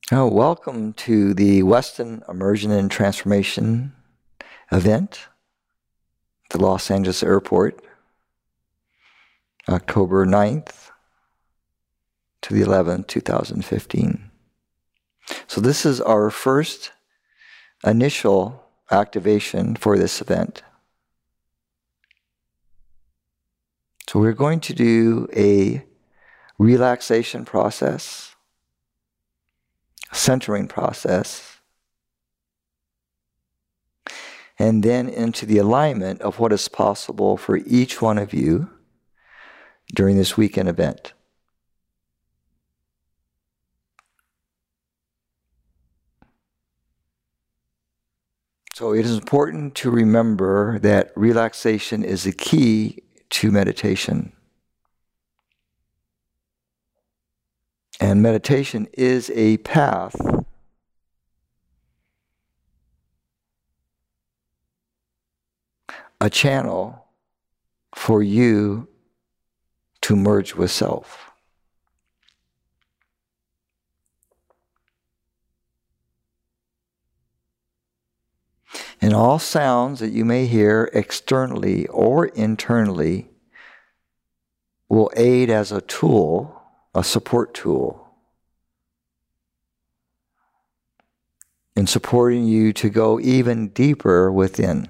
Oh, welcome to the Weston Immersion and Transformation event at the Los Angeles Airport, October 9th to the 11th, 2015. So this is our first initial activation for this event. So we're going to do a relaxation process, centering process, and then into the alignment of what is possible for each one of you during this weekend event. So it is important to remember that relaxation is the key to meditation. And meditation is a path a channel for you to merge with self. And all sounds that you may hear externally or internally will aid as a tool, a support tool, in supporting you to go even deeper within.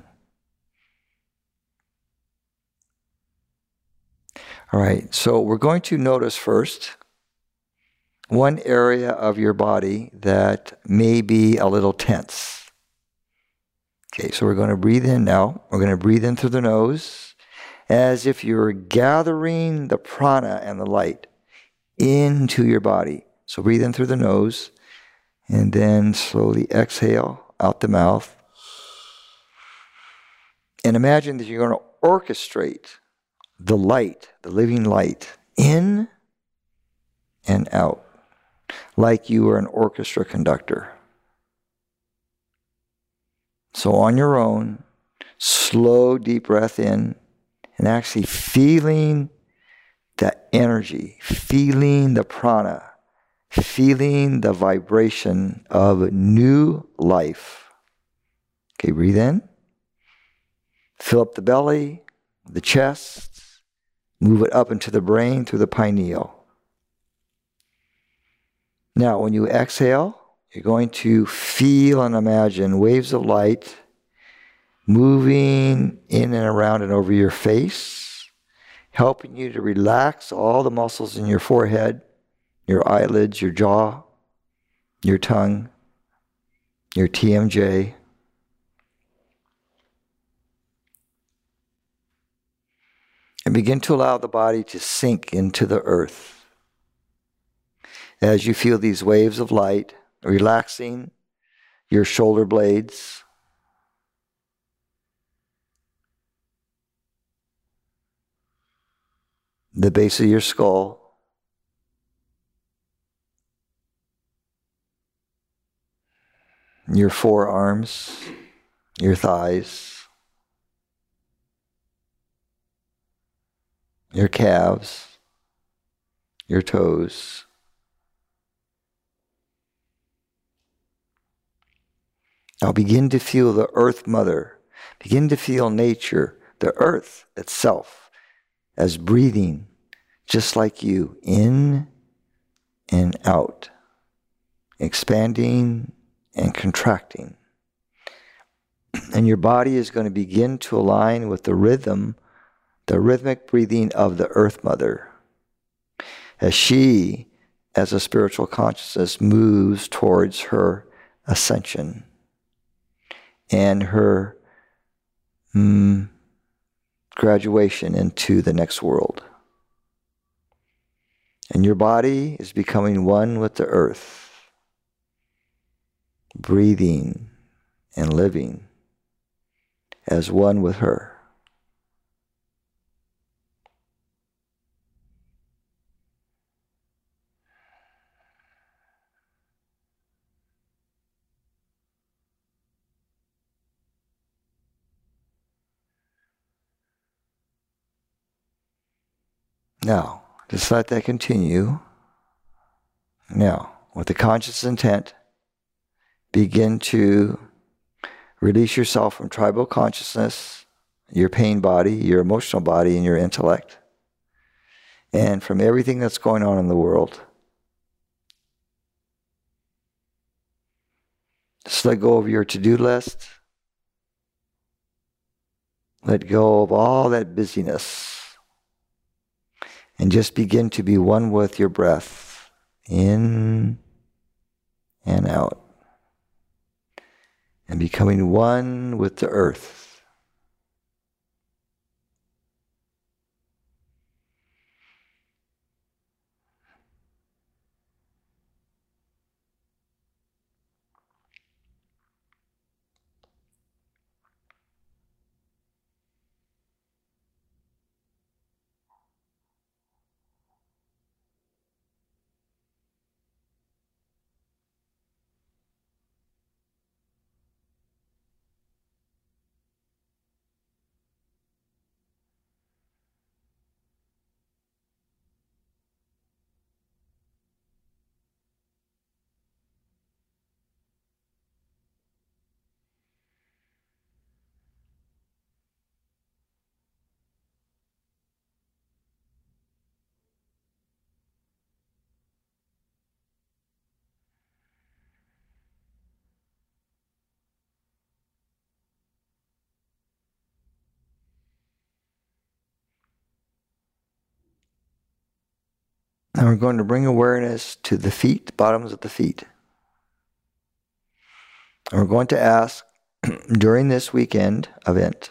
All right, so we're going to notice first one area of your body that may be a little tense. Okay, so we're going to breathe in now. We're going to breathe in through the nose as if you're gathering the prana and the light into your body. So breathe in through the nose and then slowly exhale out the mouth. And imagine that you're going to orchestrate the light, the living light, in and out, like you are an orchestra conductor. So on your own, slow, deep breath in, and actually feeling the energy, feeling the prana, feeling the vibration of new life. Okay, breathe in. Fill up the belly, the chest, move it up into the brain through the pineal. Now, when you exhale, you're going to feel and imagine waves of light moving in and around and over your face, helping you to relax all the muscles in your forehead, your eyelids, your jaw, your tongue, your TMJ. And begin to allow the body to sink into the earth. As you feel these waves of light relaxing your shoulder blades, the base of your skull, your forearms, your thighs, your calves, your toes. Now begin to feel the Earth Mother. Begin to feel nature, the earth itself, as breathing just like you, in and out, expanding and contracting. And your body is going to begin to align with the rhythm, the rhythmic breathing of the Earth Mother, as she, as a spiritual consciousness, moves towards her ascension and her graduation into the next world. And your body is becoming one with the earth, breathing and living as one with her. Now, just let that continue. Now, with a conscious intent, begin to release yourself from tribal consciousness, your pain body, your emotional body, and your intellect, and from everything that's going on in the world. Just let go of your to-do list. Let go of all that busyness. And just begin to be one with your breath, in and out. And becoming one with the earth. And we're going to bring awareness to the feet, bottoms of the feet. And we're going to ask during this weekend event,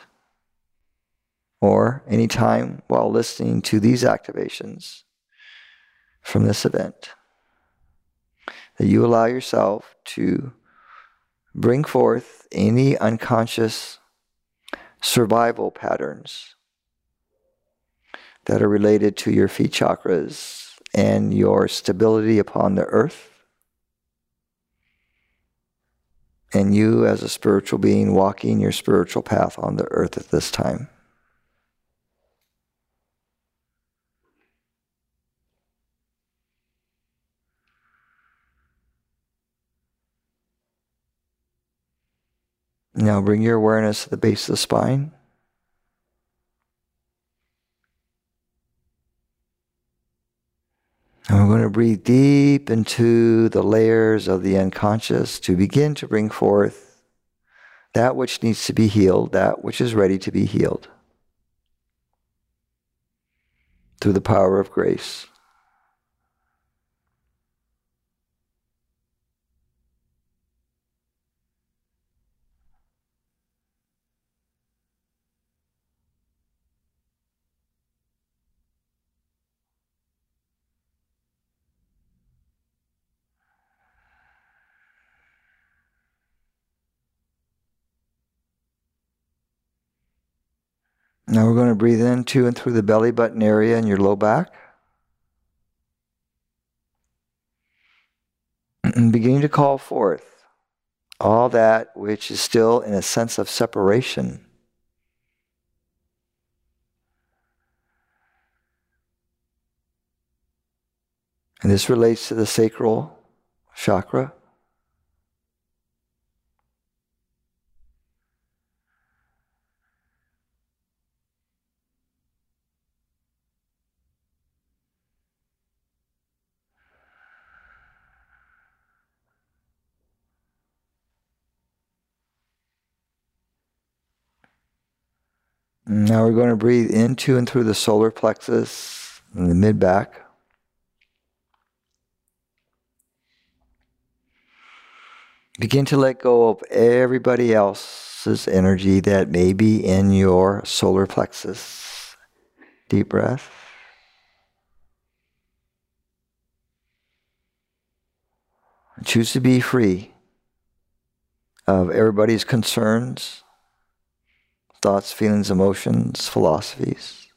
or any time while listening to these activations from this event, that you allow yourself to bring forth any unconscious survival patterns that are related to your feet chakras and your stability upon the earth, and you as a spiritual being walking your spiritual path on the earth at this time. Now bring your awareness to the base of the spine. And we're going to breathe deep into the layers of the unconscious to begin to bring forth that which needs to be healed, that which is ready to be healed through the power of grace. Now we're going to breathe into and through the belly button area and your low back. And beginning to call forth all that which is still in a sense of separation. And this relates to the sacral chakra. Now we're going to breathe into and through the solar plexus and the mid-back. Begin to let go of everybody else's energy that may be in your solar plexus. Deep breath. Choose to be free of everybody's concerns, thoughts, feelings, emotions, philosophies.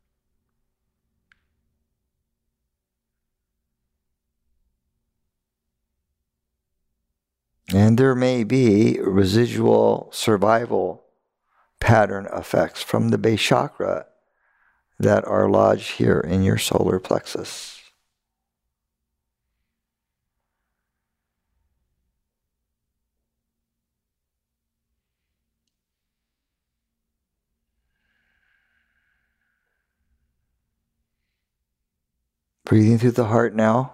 And there may be residual survival pattern effects from the base chakra that are lodged here in your solar plexus. Breathing through the heart now.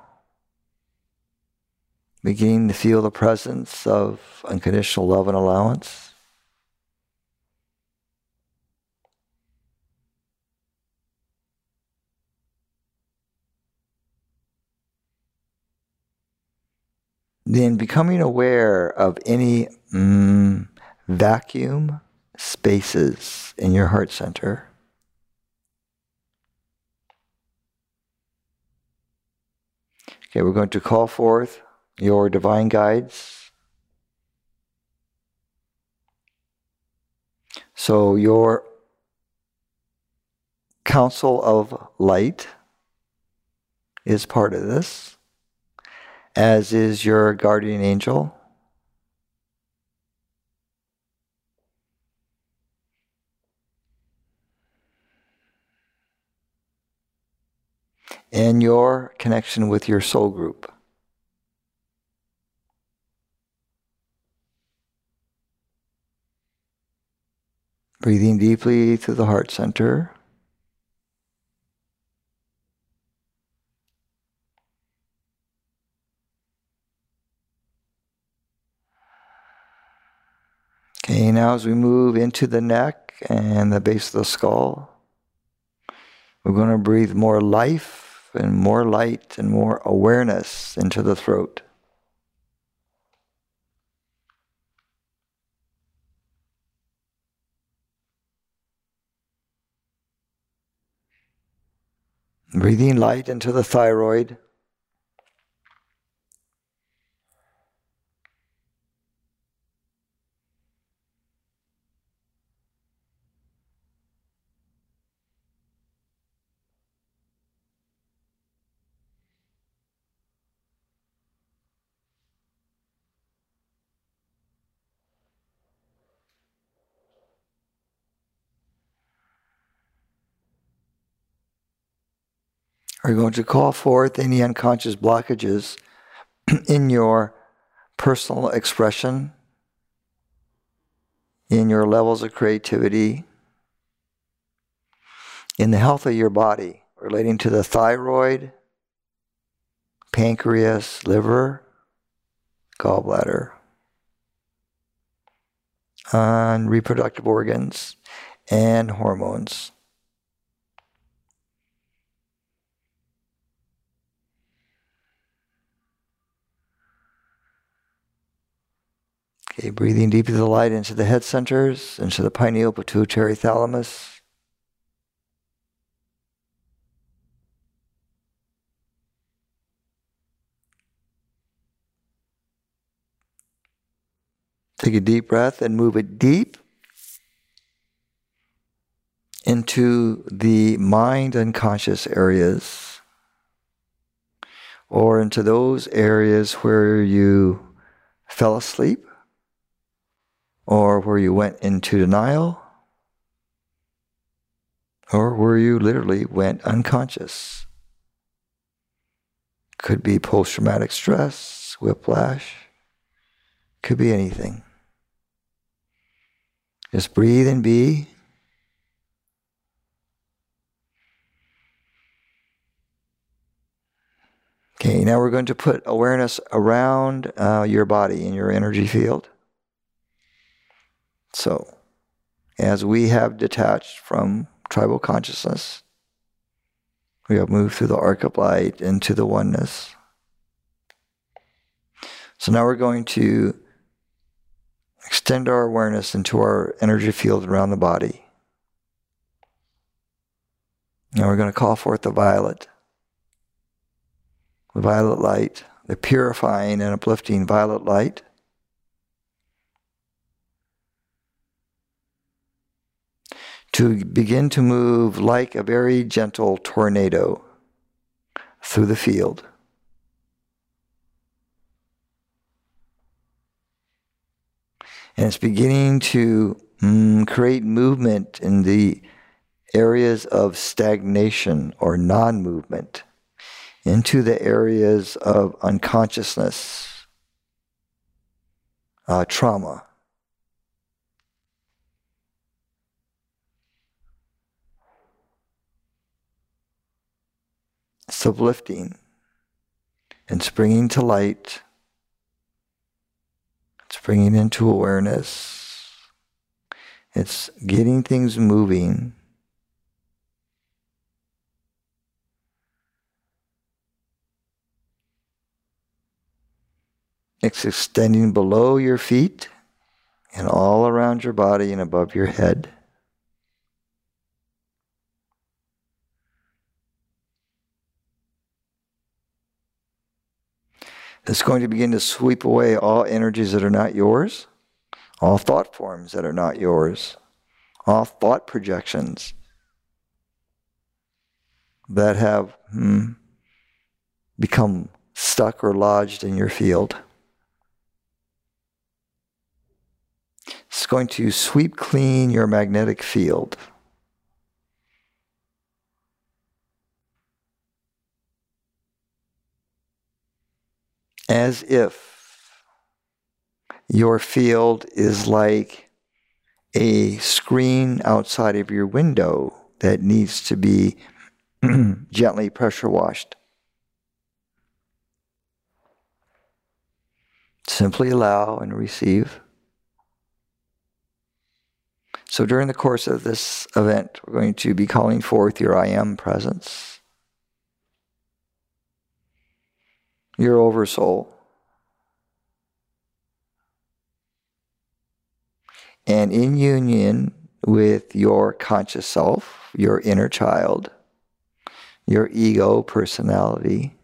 Beginning to feel the presence of unconditional love and allowance. Then becoming aware of any vacuum spaces in your heart center. Okay, we're going to call forth your divine guides. So your council of light is part of this, as is your guardian angel. And your connection with your soul group. Breathing deeply through the heart center. Okay, now as we move into the neck and the base of the skull, we're going to breathe more life and more light and more awareness into the throat. Breathing light into the thyroid. Are going to call forth any unconscious blockages in your personal expression, in your levels of creativity, in the health of your body, relating to the thyroid, pancreas, liver, gallbladder, and reproductive organs and hormones. Okay, breathing deeply the light into the head centers, into the pineal pituitary thalamus. Take a deep breath and move it deep into the mind unconscious areas, or into those areas where you fell asleep, or where you went into denial, or where you literally went unconscious. Could be post-traumatic stress, whiplash, could be anything. Just breathe and be. Okay, now we're going to put awareness around your body in your energy field. So, as we have detached from tribal consciousness, we have moved through the arc of light into the oneness. So now we're going to extend our awareness into our energy field around the body. Now we're going to call forth the violet light, the purifying and uplifting violet light. To begin to move like a very gentle tornado through the field. And it's beginning to create movement in the areas of stagnation or non-movement, into the areas of unconsciousness, trauma. It's uplifting and springing to light. It's bringing into awareness. It's getting things moving. It's extending below your feet and all around your body and above your head. It's going to begin to sweep away all energies that are not yours, all thought forms that are not yours, all thought projections that have become stuck or lodged in your field. It's going to sweep clean your magnetic field. As if your field is like a screen outside of your window that needs to be gently pressure washed. Simply allow and receive. So during the course of this event, we're going to be calling forth your I Am presence, your oversoul, and in union with your conscious self, your inner child, your ego personality,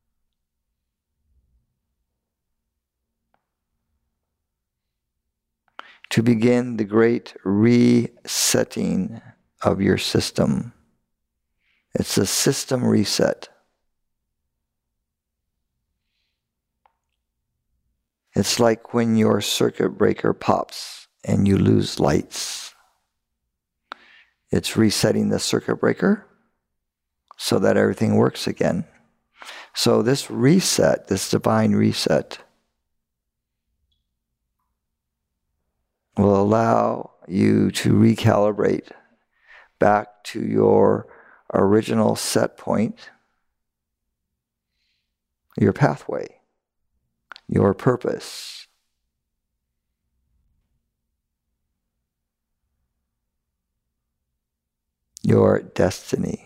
to begin the great resetting of your system. It's a system reset. It's like when your circuit breaker pops and you lose lights. It's resetting the circuit breaker so that everything works again. So this reset, this divine reset, will allow you to recalibrate back to your original set point, your pathway, your purpose. Your destiny.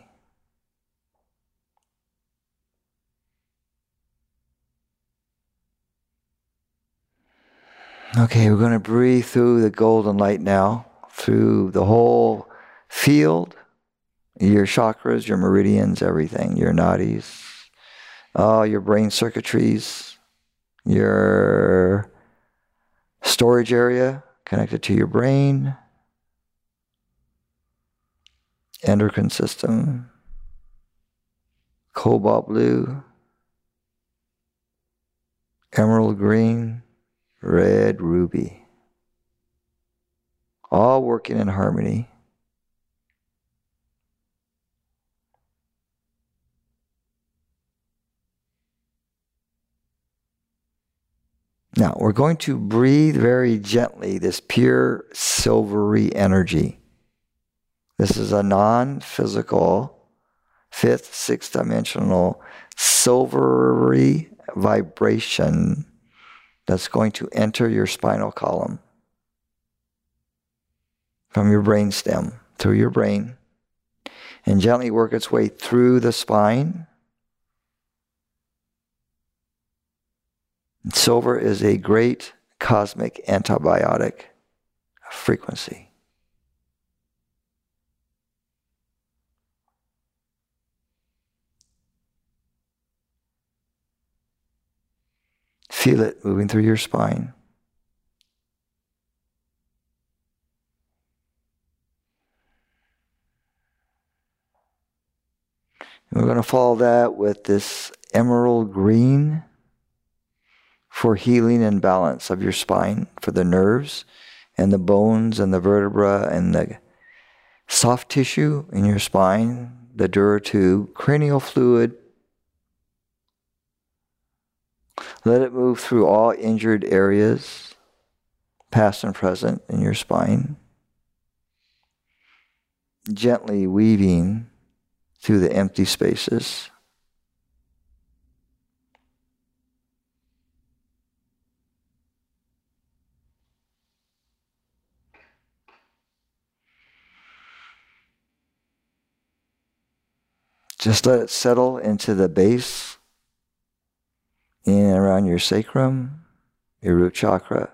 Okay, we're going to breathe through the golden light now, through the whole field, your chakras, your meridians, everything, your nadis, your brain circuitries, your storage area connected to your brain, endocrine system, cobalt blue, emerald green, red ruby, all working in harmony. Now, we're going to breathe very gently this pure silvery energy. This is a non-physical, fifth, sixth dimensional, silvery vibration that's going to enter your spinal column from your brain stem, through your brain, and gently work its way through the spine. Silver is a great cosmic antibiotic frequency. Feel it moving through your spine. And we're going to follow that with this emerald green for healing and balance of your spine, for the nerves and the bones and the vertebra and the soft tissue in your spine, the dura tube, cranial fluid. Let it move through all injured areas, past and present, in your spine, gently weaving through the empty spaces. Just let it settle into the base, in and around your sacrum, your root chakra.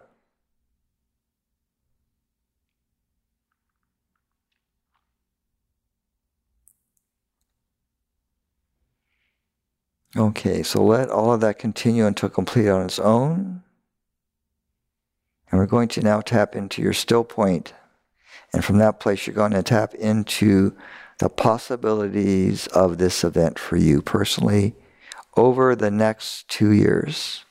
Okay, so let all of that continue until complete on its own. And we're going to now tap into your still point. And from that place, you're going to tap into the possibilities of this event for you personally over the next 2 years.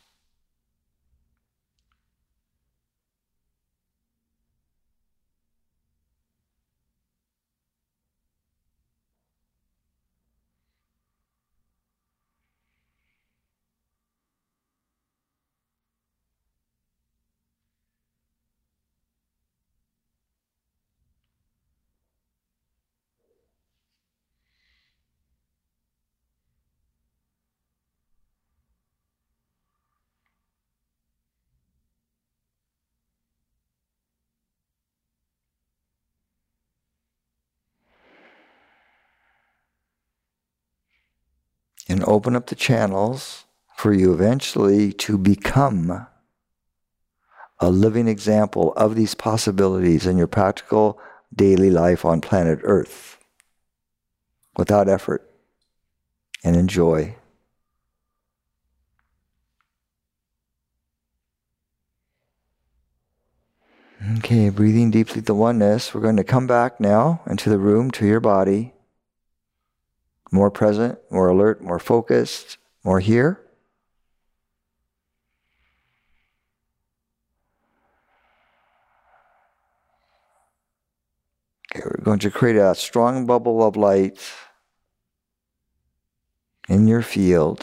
And open up the channels for you eventually to become a living example of these possibilities in your practical daily life on planet Earth without effort and enjoy. Okay, breathing deeply the oneness. We're going to come back now into the room, to your body. More present, more alert, more focused, more here. Okay, we're going to create a strong bubble of light in your field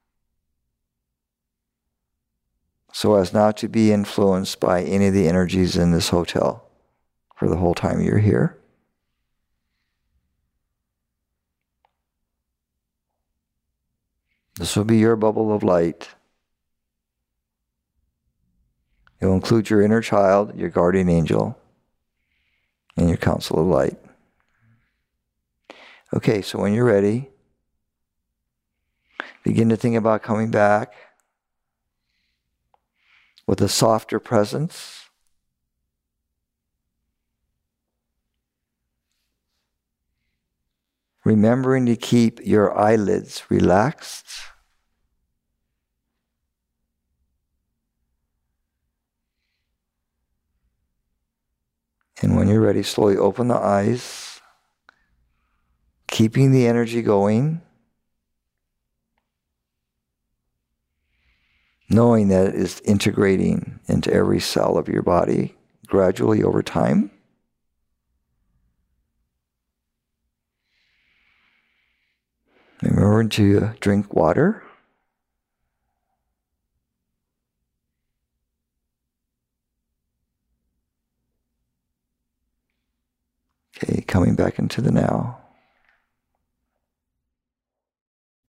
so as not to be influenced by any of the energies in this hotel for the whole time you're here. This will be your bubble of light. It will include your inner child, your guardian angel, and your council of light. Okay, so when you're ready, begin to think about coming back with a softer presence. Remembering to keep your eyelids relaxed. And when you're ready, slowly open the eyes, keeping the energy going, knowing that it is integrating into every cell of your body gradually over time. Remember to drink water. Okay, coming back into the now.